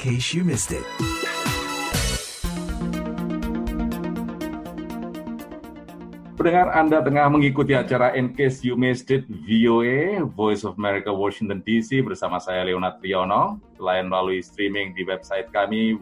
case you missed it. Pendengar, Anda tengah mengikuti acara In Case You Missed It, VOA, Voice of America, Washington DC, bersama saya Leonard Triono. Selain melalui streaming di website kami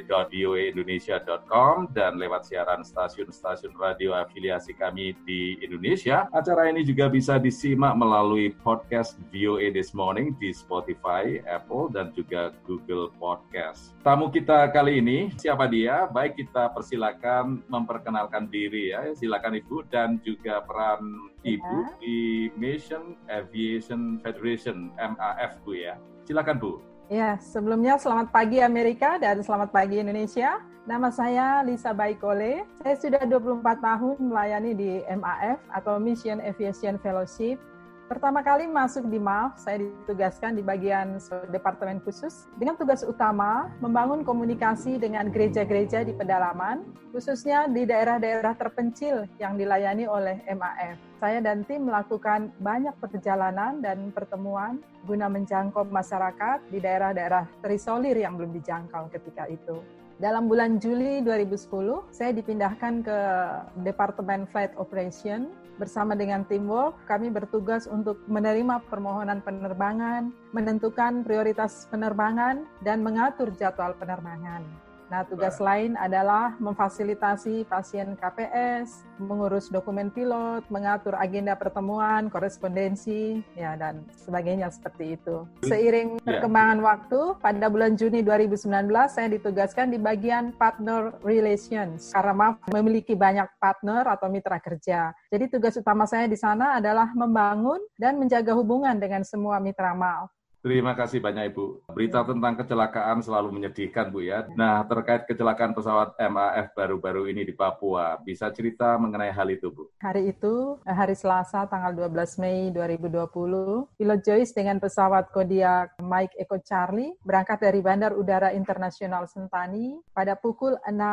www.voaindonesia.com dan lewat siaran stasiun-stasiun radio afiliasi kami di Indonesia, acara ini juga bisa disimak melalui podcast VOA This Morning di Spotify, Apple, dan juga Google Podcast. Tamu kita kali ini, siapa dia? Baik, kita persilakan memperkenalkan diri ya. Silakan Ibu, dan juga peran Ibu di Mission Aviation Federation, MAF, Bu ya. Silakan Bu. Ya, sebelumnya selamat pagi Amerika dan selamat pagi Indonesia. Nama saya Lisa Baikole. Saya sudah 24 tahun melayani di MAF atau Mission Aviation Fellowship. Pertama kali masuk di MAF, saya ditugaskan di bagian departemen khusus dengan tugas utama membangun komunikasi dengan gereja-gereja di pedalaman, khususnya di daerah-daerah terpencil yang dilayani oleh MAF. Saya dan tim melakukan banyak perjalanan dan pertemuan guna menjangkau masyarakat di daerah-daerah terisolir yang belum dijangkau ketika itu. Dalam bulan Juli 2010, saya dipindahkan ke Departemen Flight Operation. Bersama dengan teamwork, kami bertugas untuk menerima permohonan penerbangan, menentukan prioritas penerbangan, dan mengatur jadwal penerbangan. Nah, tugas lain adalah memfasilitasi pasien KPS, mengurus dokumen pilot, mengatur agenda pertemuan, korespondensi, ya, dan sebagainya seperti itu. Seiring perkembangan waktu, pada bulan Juni 2019, saya ditugaskan di bagian Partner Relations, karena MAF memiliki banyak partner atau mitra kerja. Jadi tugas utama saya di sana adalah membangun dan menjaga hubungan dengan semua mitra MAF. Terima kasih banyak Ibu. Berita tentang kecelakaan selalu menyedihkan Bu ya. Nah, terkait kecelakaan pesawat MAF baru-baru ini di Papua, bisa cerita mengenai hal itu Bu? Hari itu, hari Selasa tanggal 12 Mei 2020, pilot Joyce dengan pesawat Kodiak Mike Echo Charlie berangkat dari Bandar Udara Internasional Sentani pada pukul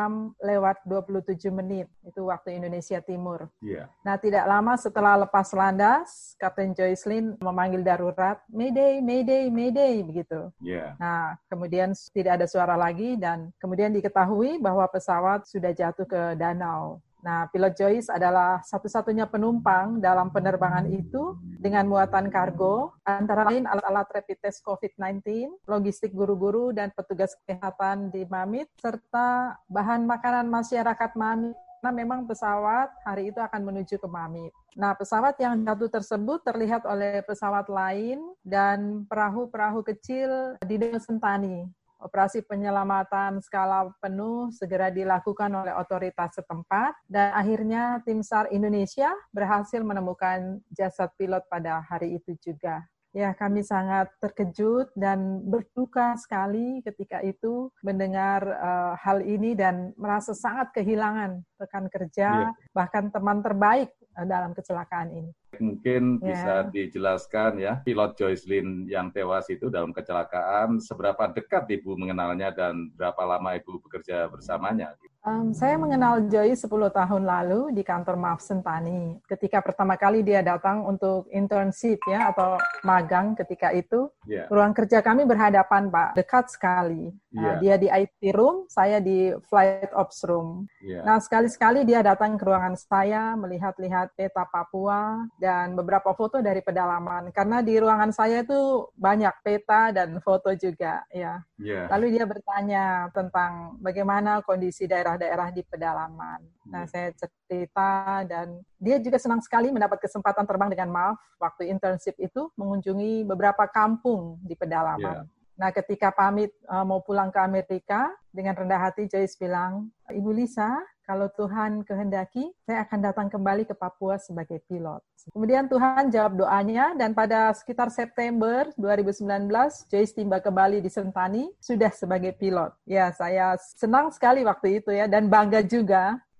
6:27, itu waktu Indonesia Timur. Yeah. Nah, tidak lama setelah lepas landas, Kapten Joycelyn memanggil darurat, Mayday, Mayday, Mayday, begitu. Yeah. Nah, kemudian tidak ada suara lagi dan kemudian diketahui bahwa pesawat sudah jatuh ke danau. Nah, pilot Joyce adalah satu-satunya penumpang dalam penerbangan itu dengan muatan kargo, antara lain alat-alat rapid test COVID-19, logistik guru-guru dan petugas kesehatan di Mamit, serta bahan makanan masyarakat Mamit. Karena memang pesawat hari itu akan menuju ke Mamit. Nah, pesawat yang jatuh tersebut terlihat oleh pesawat lain dan perahu-perahu kecil di Danau Sentani. Operasi penyelamatan skala penuh segera dilakukan oleh otoritas setempat dan akhirnya tim SAR Indonesia berhasil menemukan jasad pilot pada hari itu juga. Ya, kami sangat terkejut dan berduka sekali ketika itu mendengar hal ini dan merasa sangat kehilangan rekan kerja, bahkan teman terbaik dalam kecelakaan ini. Mungkin bisa dijelaskan ya, pilot Joycelyn yang tewas itu dalam kecelakaan, seberapa dekat Ibu mengenalnya dan berapa lama Ibu bekerja bersamanya? Saya mengenal Joyce 10 tahun lalu di kantor MAF Sentani. Ketika pertama kali dia datang untuk internship ya atau magang ketika itu, ruang kerja kami berhadapan Pak, dekat sekali. Dia di IT room, saya di flight ops room. Nah, sekali-sekali dia datang ke ruangan saya melihat-lihat peta Papua dan beberapa foto dari pedalaman. Karena di ruangan saya itu banyak peta dan foto juga ya. Lalu dia bertanya tentang bagaimana kondisi daerah-daerah di pedalaman. Nah, saya cerita dan dia juga senang sekali mendapat kesempatan terbang dengan MAF waktu internship itu mengunjungi beberapa kampung di pedalaman. Nah, ketika pamit mau pulang ke Amerika, dengan rendah hati Joyce bilang, Ibu Lisa, kalau Tuhan kehendaki, saya akan datang kembali ke Papua sebagai pilot. Kemudian Tuhan jawab doanya, dan pada sekitar September 2019, Joyce tiba kembali di Sentani, sudah sebagai pilot. Ya, saya senang sekali waktu itu ya, dan bangga juga.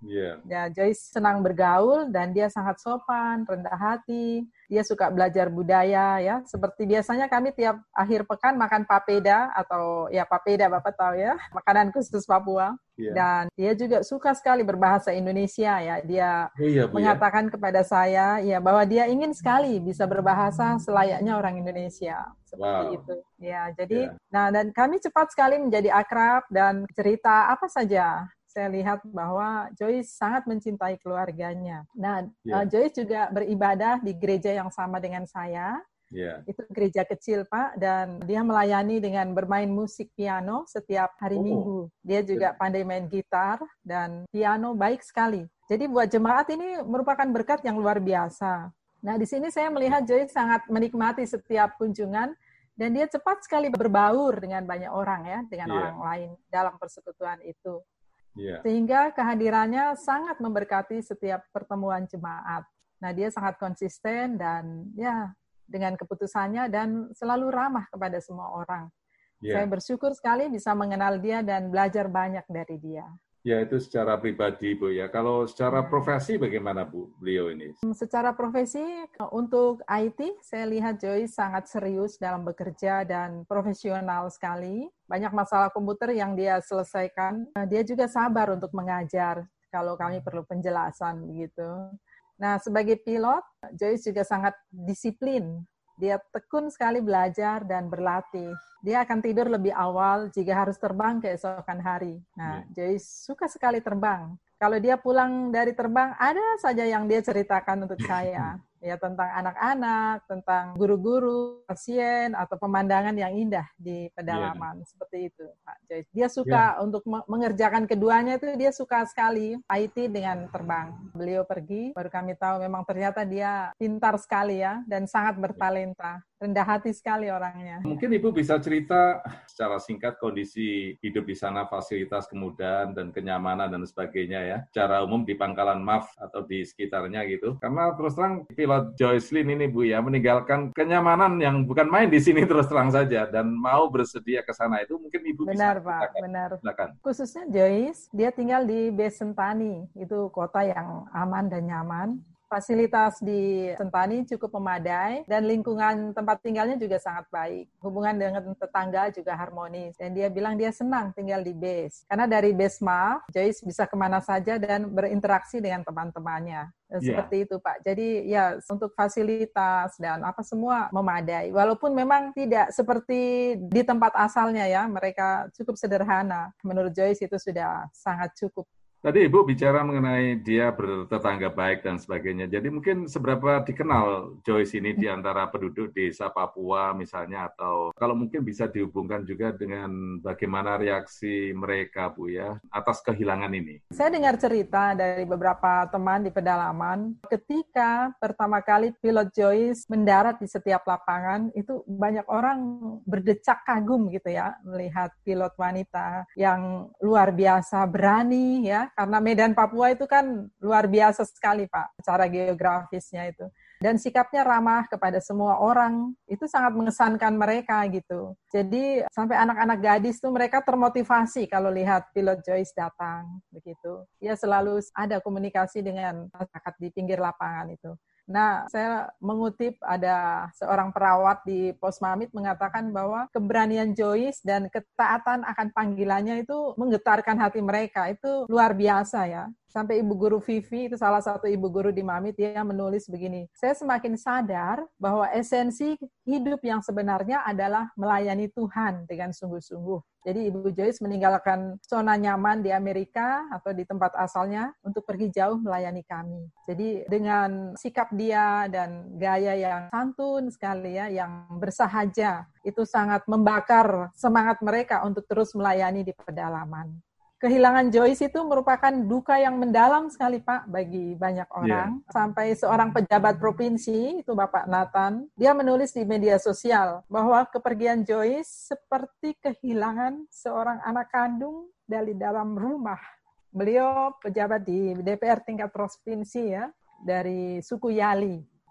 Yeah. Ya, Joyce senang bergaul dan dia sangat sopan, rendah hati. Dia suka belajar budaya ya. Seperti biasanya kami tiap akhir pekan makan papeda atau ya papeda Bapak tahu ya, makanan khusus Papua. Yeah. Dan dia juga suka sekali berbahasa Indonesia ya. Dia mengatakan kepada saya ya bahwa dia ingin sekali bisa berbahasa selayaknya orang Indonesia. Seperti itu. Ya, jadi nah dan kami cepat sekali menjadi akrab dan cerita apa saja. Saya lihat bahwa Joyce sangat mencintai keluarganya. Nah, Joyce juga beribadah di gereja yang sama dengan saya. Itu gereja kecil, Pak, dan dia melayani dengan bermain musik piano setiap hari Minggu. Dia juga pandai main gitar dan piano baik sekali. Jadi buat jemaat ini merupakan berkat yang luar biasa. Nah, di sini saya melihat Joyce sangat menikmati setiap kunjungan dan dia cepat sekali berbaur dengan banyak orang ya, dengan orang lain dalam persekutuan itu. Sehingga kehadirannya sangat memberkati setiap pertemuan jemaat. Nah, dia sangat konsisten dan ya dengan keputusannya dan selalu ramah kepada semua orang. Saya bersyukur sekali bisa mengenal dia dan belajar banyak dari dia. Ya, itu secara pribadi, Bu. Ya, kalau secara profesi bagaimana, Bu, beliau ini? Secara profesi, untuk IT, saya lihat Joyce sangat serius dalam bekerja dan profesional sekali. Banyak masalah komputer yang dia selesaikan. Dia juga sabar untuk mengajar kalau kami perlu penjelasan, begitu. Nah, sebagai pilot, Joyce juga sangat disiplin. Dia tekun sekali belajar dan berlatih. Dia akan tidur lebih awal jika harus terbang keesokan hari. Nah, Joyce suka sekali terbang. Kalau dia pulang dari terbang, ada saja yang dia ceritakan untuk saya. Ya, tentang anak-anak, tentang guru-guru, pasien, atau pemandangan yang indah di pedalaman. Seperti itu, Pak Joyce. Dia suka untuk mengerjakan keduanya itu, dia suka sekali IT dengan terbang. Beliau pergi, baru kami tahu memang ternyata dia pintar sekali ya, dan sangat bertalenta. Rendah hati sekali orangnya. Mungkin Ibu bisa cerita secara singkat kondisi hidup di sana, fasilitas kemudahan dan kenyamanan dan sebagainya ya. Secara umum di Pangkalan MAF atau di sekitarnya gitu. Karena terus terang pilot Joycelyn ini Bu ya meninggalkan kenyamanan yang bukan main di sini terus terang saja dan mau bersedia ke sana itu mungkin Ibu benar, bisa. Pak, benar. Silakan. Khususnya Joyce, dia tinggal di Base Sentani. Itu kota yang aman dan nyaman. Fasilitas di Sentani cukup memadai dan lingkungan tempat tinggalnya juga sangat baik. Hubungan dengan tetangga juga harmonis. Dan dia bilang dia senang tinggal di base. Karena dari base MAF, Joyce bisa kemana saja dan berinteraksi dengan teman-temannya. Seperti itu, Pak. Jadi ya untuk fasilitas dan apa semua memadai. Walaupun memang tidak seperti di tempat asalnya ya. Mereka cukup sederhana. Menurut Joyce itu sudah sangat cukup. Tadi Ibu bicara mengenai dia bertetangga baik dan sebagainya. Jadi mungkin seberapa dikenal Joyce ini di antara penduduk desa Papua misalnya, atau kalau mungkin bisa dihubungkan juga dengan bagaimana reaksi mereka Bu ya atas kehilangan ini. Saya dengar cerita dari beberapa teman di pedalaman, ketika pertama kali pilot Joyce mendarat di setiap lapangan, itu banyak orang berdecak kagum gitu ya, melihat pilot wanita yang luar biasa berani ya, karena Medan Papua itu kan luar biasa sekali Pak, secara geografisnya itu. Dan sikapnya ramah kepada semua orang, itu sangat mengesankan mereka gitu. Jadi sampai anak-anak gadis tuh mereka termotivasi kalau lihat pilot Joyce datang begitu. Dia selalu ada komunikasi dengan masyarakat di pinggir lapangan itu. Nah, saya mengutip ada seorang perawat di Pos Mamit mengatakan bahwa keberanian Joyce dan ketaatan akan panggilannya itu menggetarkan hati mereka. Itu luar biasa ya. Sampai Ibu Guru Vivi, itu salah satu Ibu Guru di Mamit, dia menulis begini, saya semakin sadar bahwa esensi hidup yang sebenarnya adalah melayani Tuhan dengan sungguh-sungguh. Jadi Ibu Joyce meninggalkan zona nyaman di Amerika atau di tempat asalnya untuk pergi jauh melayani kami. Jadi dengan sikap dia dan gaya yang santun sekali ya, yang bersahaja, itu sangat membakar semangat mereka untuk terus melayani di pedalaman. Kehilangan Joyce itu merupakan duka yang mendalam sekali, Pak, bagi banyak orang. Sampai seorang pejabat provinsi, itu Bapak Nathan, dia menulis di media sosial bahwa kepergian Joyce seperti kehilangan seorang anak kandung dari dalam rumah. Beliau pejabat di DPR tingkat provinsi ya, dari suku Yali.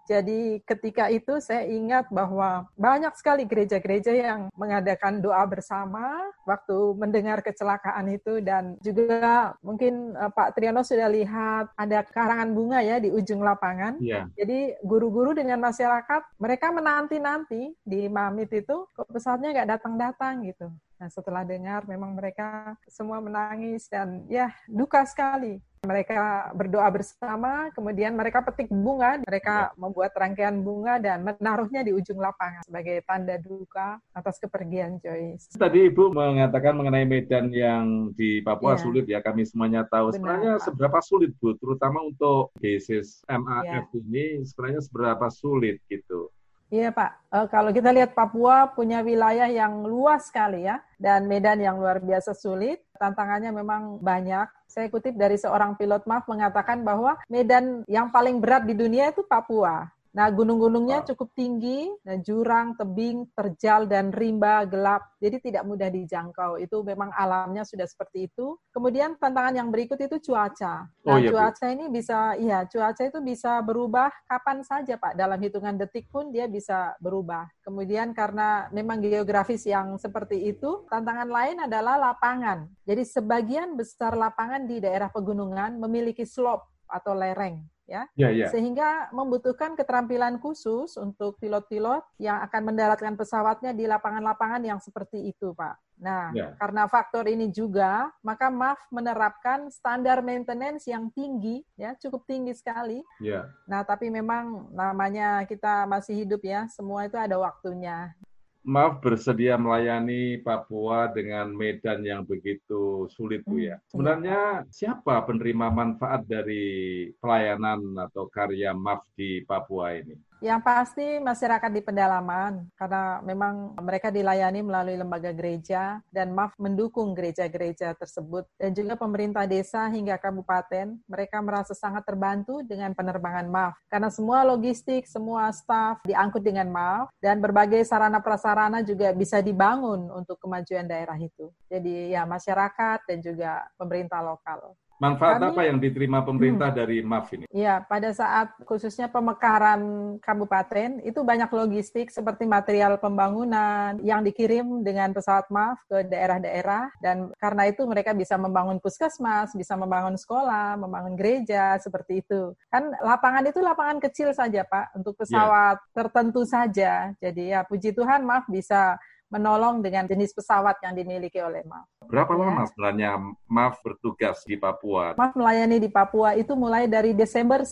Jadi ketika itu saya ingat bahwa banyak sekali gereja-gereja yang mengadakan doa bersama waktu mendengar kecelakaan itu, dan juga mungkin Pak Triyono sudah lihat ada karangan bunga ya di ujung lapangan. Iya. Jadi guru-guru dengan masyarakat, mereka menanti-nanti di Mamit itu kok pesawatnya nggak datang-datang gitu. Nah, setelah dengar memang mereka semua menangis dan ya duka sekali. Mereka berdoa bersama, kemudian mereka petik bunga, mereka membuat rangkaian bunga dan menaruhnya di ujung lapangan sebagai tanda duka atas kepergian Joyce. Tadi Ibu mengatakan mengenai medan yang di Papua sulit ya, kami semuanya tahu. Benar, sebenarnya Pak. seberapa sulit Bu, terutama untuk basis MAF ini sebenarnya seberapa sulit gitu? Iya Pak, kalau kita lihat Papua punya wilayah yang luas sekali ya, dan medan yang luar biasa sulit, tantangannya memang banyak. Saya kutip dari seorang pilot MAF mengatakan bahwa medan yang paling berat di dunia itu Papua. Nah, gunung-gunungnya cukup tinggi, dan jurang, tebing, terjal, dan rimba gelap. Jadi tidak mudah dijangkau. Itu memang alamnya sudah seperti itu. Kemudian tantangan yang berikut itu cuaca. Nah, cuaca ini cuaca itu bisa berubah kapan saja, Pak. Dalam hitungan detik pun dia bisa berubah. Kemudian karena memang geografis yang seperti itu, tantangan lain adalah lapangan. Jadi sebagian besar lapangan di daerah pegunungan memiliki slope atau lereng. Sehingga membutuhkan keterampilan khusus untuk pilot-pilot yang akan mendaratkan pesawatnya di lapangan-lapangan yang seperti itu, Pak. Nah, karena faktor ini juga, maka MAF menerapkan standar maintenance yang tinggi, ya, cukup tinggi sekali. Nah, tapi memang namanya kita masih hidup ya, semua itu ada waktunya. MAF bersedia melayani Papua dengan medan yang begitu sulit, Bu ya. Sebenarnya siapa penerima manfaat dari pelayanan atau karya MAF di Papua ini? Yang pasti masyarakat di pedalaman, karena memang mereka dilayani melalui lembaga gereja, dan MAF mendukung gereja-gereja tersebut. Dan juga pemerintah desa hingga kabupaten, mereka merasa sangat terbantu dengan penerbangan MAF. Karena semua logistik, semua staf diangkut dengan MAF, dan berbagai sarana prasarana juga bisa dibangun untuk kemajuan daerah itu. Jadi ya masyarakat dan juga pemerintah lokal. Manfaat apa yang diterima pemerintah dari MAF ini? Ya, pada saat khususnya pemekaran kabupaten, itu banyak logistik seperti material pembangunan yang dikirim dengan pesawat MAF ke daerah-daerah, dan karena itu mereka bisa membangun puskesmas, bisa membangun sekolah, membangun gereja, seperti itu. Kan lapangan itu lapangan kecil saja, Pak, untuk pesawat tertentu saja. Jadi ya puji Tuhan MAF bisa menolong dengan jenis pesawat yang dimiliki oleh MAF. Berapa lama sebenarnya MAF bertugas di Papua? MAF melayani di Papua itu mulai dari Desember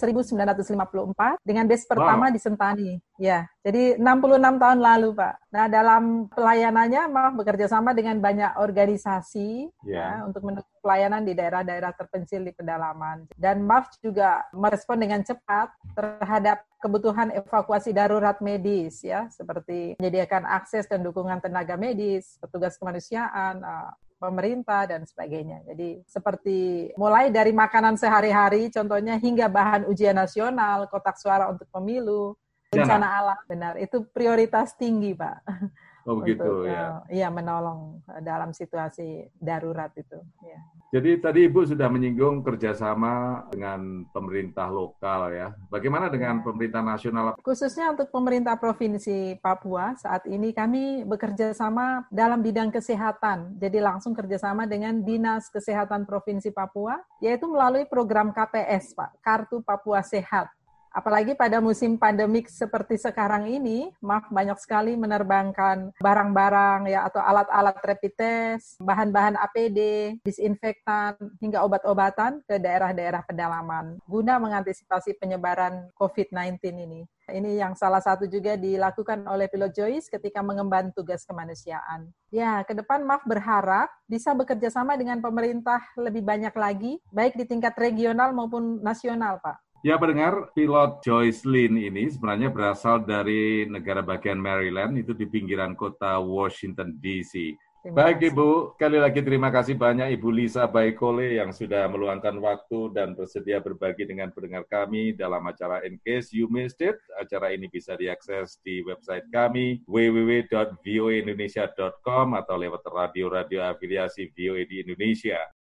1954 dengan base pertama di Sentani. Ya, jadi 66 tahun lalu, Pak. Nah, dalam pelayanannya MAF bekerja sama dengan banyak organisasi untuk mendukung pelayanan di daerah-daerah terpencil di pedalaman. Dan MAF juga merespon dengan cepat terhadap kebutuhan evakuasi darurat medis, ya, seperti menyediakan akses dan dukungan tenaga medis, petugas kemanusiaan, pemerintah, dan sebagainya. Jadi seperti mulai dari makanan sehari-hari, contohnya, hingga bahan ujian nasional, kotak suara untuk pemilu, bencana alam, benar. Itu prioritas tinggi, Pak. Oh begitu ya. Menolong dalam situasi darurat itu. Ya. Jadi tadi Ibu sudah menyinggung kerjasama dengan pemerintah lokal ya. Bagaimana dengan pemerintah nasional? Khususnya untuk pemerintah Provinsi Papua, saat ini kami bekerja sama dalam bidang kesehatan. Jadi langsung kerjasama dengan Dinas Kesehatan Provinsi Papua, yaitu melalui program KPS, Pak, Kartu Papua Sehat. Apalagi pada musim pandemik seperti sekarang ini, MAF banyak sekali menerbangkan barang-barang ya atau alat-alat rapid test, bahan-bahan APD, disinfektan, hingga obat-obatan ke daerah-daerah pedalaman guna mengantisipasi penyebaran COVID-19 ini. Ini yang salah satu juga dilakukan oleh Pilot Joyce ketika mengemban tugas kemanusiaan. Ya, ke depan MAF berharap bisa bekerja sama dengan pemerintah lebih banyak lagi, baik di tingkat regional maupun nasional, Pak. Ya, pendengar, pilot Joyce Lin ini sebenarnya berasal dari negara bagian Maryland, itu di pinggiran kota Washington, D.C. Baik, Ibu. Sekali lagi terima kasih banyak Ibu Lisa Baikole yang sudah meluangkan waktu dan bersedia berbagi dengan pendengar kami dalam acara In Case You Missed It. Acara ini bisa diakses di website kami www.voaindonesia.com atau lewat radio-radio afiliasi VOA di Indonesia.